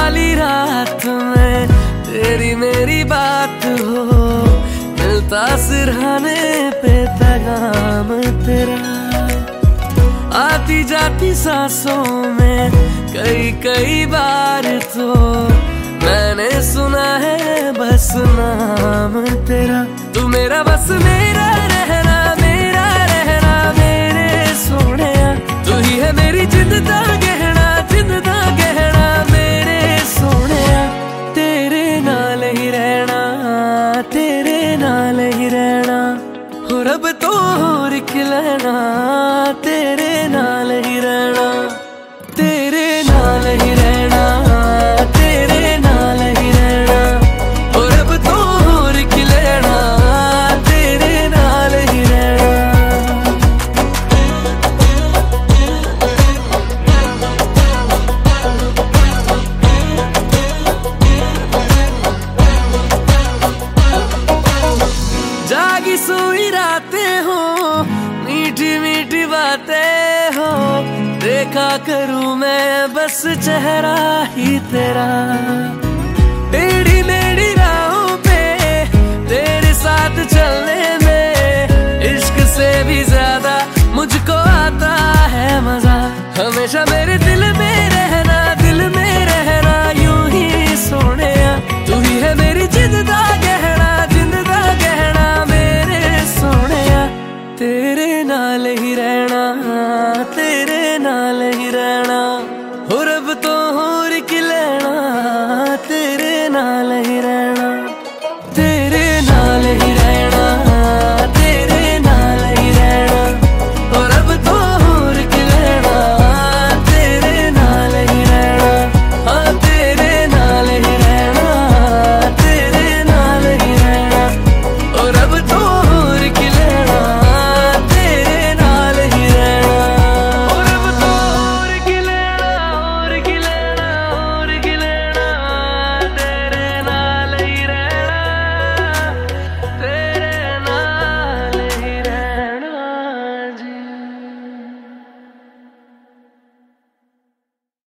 वाली रात में तेरी मेरी बात हो, मिलता सिरहाने पे पैगाम तेरा। आती जाती सांसों में कई कई बार तो मैंने सुना है बस नाम तेरा। तू मेरा बस मेरा रहना मेरे सोहणिया, तू ही है मेरी जिंद दा गहना मेरे सोहणिया। तेरे नाल ही रहना, तेरे नाल ही रहना, हो रब तो होर की लेना, तेरे नाल ही रहना, तेरे नाल ही रहना, तेरे नाल ही रहना, हो रब तो होर की लेना, तेरे नाल ही रहना। जागी सोई रातें हो, मीठी मीठी बातें हो, देखा करूं मैं बस चेहरा ही तेरा। टेढ़ी मेढ़ी राहों पे तेरे साथ चलने में इश्क से भी ज्यादा मुझको आता है मजा। हमेशा